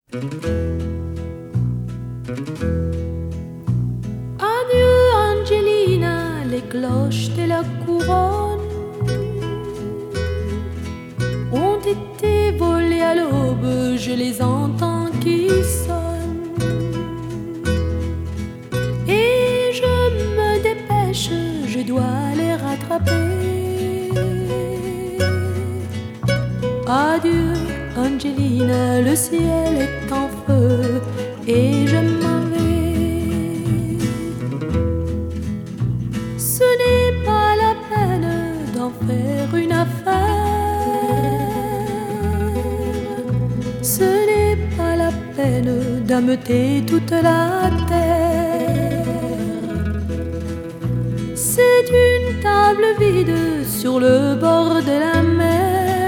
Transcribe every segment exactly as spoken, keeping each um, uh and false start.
Adieu Angelina, les cloches de la couronne ont été volées à l'aube, je les entends qui sonnent. Et je me dépêche, je dois les rattraper. Adieu Angelina, le ciel est en feu et je m'en vais. Ce n'est pas la peine d'en faire une affaire. Ce n'est pas la peine d'ameuter toute la terre. C'est une table vide sur le bord de la mer.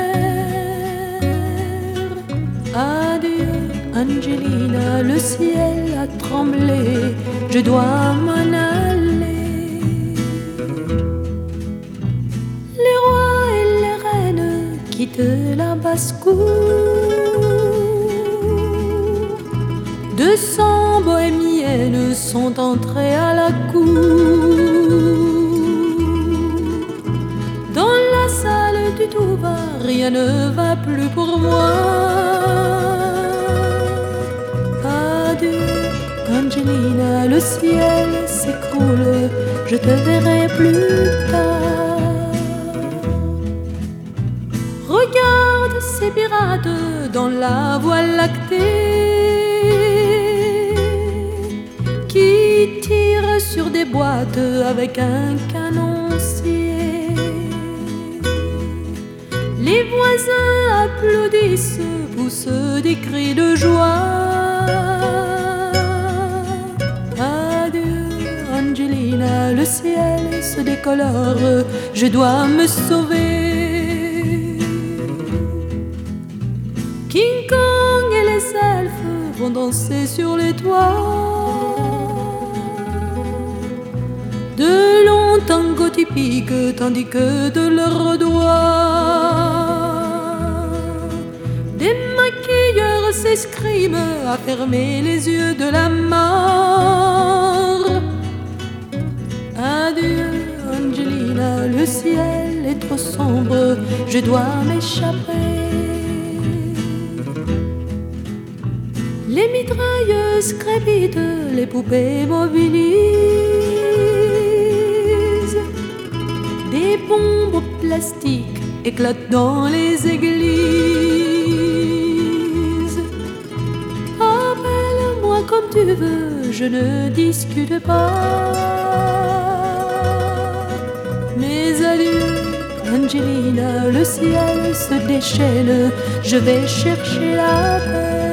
Adieu Angelina, le ciel a tremblé, je dois m'en aller. Les rois et les reines quittent la basse-cour. Deux cents bohémiennes sont entrées à la cour. Dans la salle du tout va, rien ne va plus pour moi. Adieu Angelina, le ciel s'écroule, je te verrai plus tard. Regarde ces pirates dans la voie lactée qui tirent sur des boîtes avec un canoncier. Les voisins applaudissent, poussent des cris de joie. Adieu Angelina, le ciel se décolore, je dois me sauver. King Kong et les elfes vont danser sur les toits. De longs tangos typiques tandis que de leurs doigts des maquilleurs s'escriment à fermer les yeux de la mort. Adieu Angelina, le ciel est trop sombre, je dois m'échapper. Les mitrailleuses crépitent, les poupées mobilisent. Des bombes plastiques éclatent dans les églises. Appelle-moi comme tu veux, je ne discute pas. Mais adieu Angelina, le ciel se déchaîne, je vais chercher la paix.